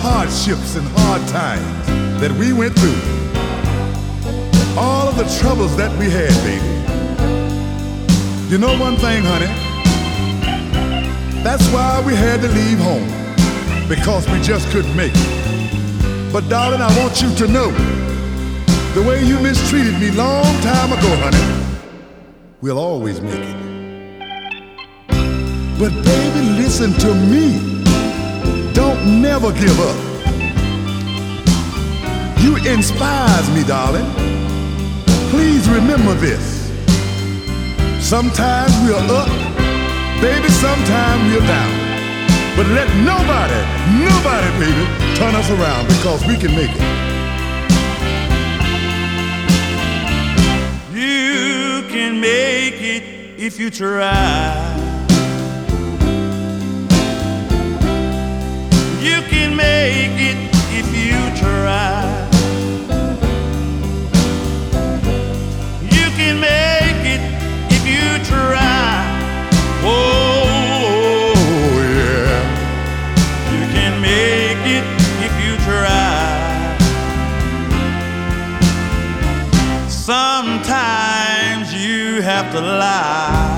hardships and hard times that we went through, all of the troubles that we had, baby. You know one thing, honey? That's why we had to leave home, because we just couldn't make it. But darling, I want you to know, the way you mistreated me long time ago, honey, we'll always make it. But baby, listen to me. Don't never give up. You inspires me, darling. Please remember this. Sometimes we're up, baby, sometimes we're down. But let nobody, baby, turn us around, because we can make it. You can make it if you try. You can make it if you try. You can make it if you try. Oh, yeah. You can make it if you try. Sometimes you have to lie.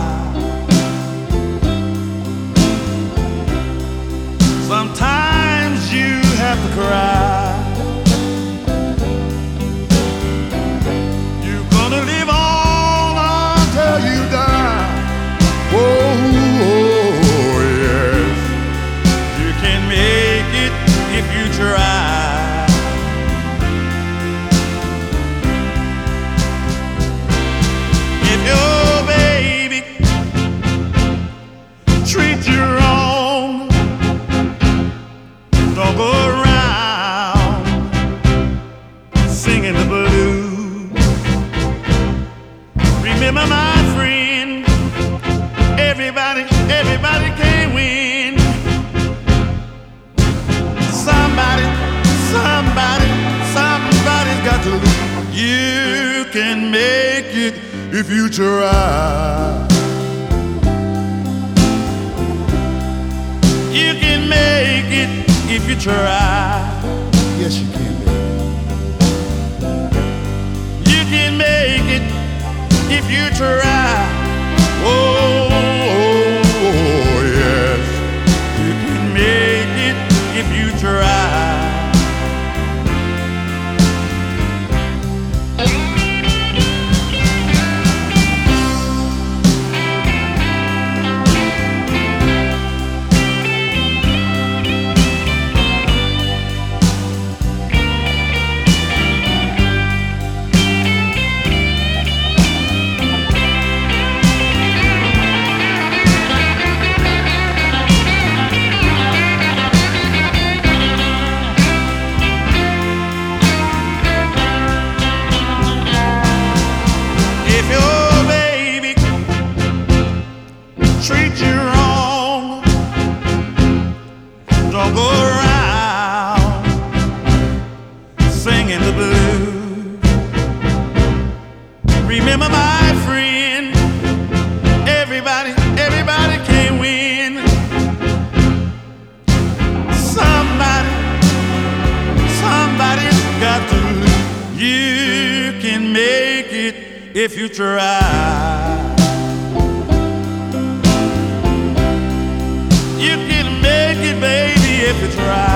Sometimes you have to cry. You're gonna live on until you die. Oh, yes. You can make it if you try. If your baby treats you wrong, don't go around singing the blues. Remember, my friend, everybody can win. Somebody's got to lose. You can make it If you try. You can make it if you try. Yes, you can, baby. You can make it if you try. Oh, yes. you can make it if you try. Treat you wrong, don't go around singing the blues. Remember, my friend, everybody can win. Somebody's got to lose. You can make it if you try. You can make it, baby, if you try.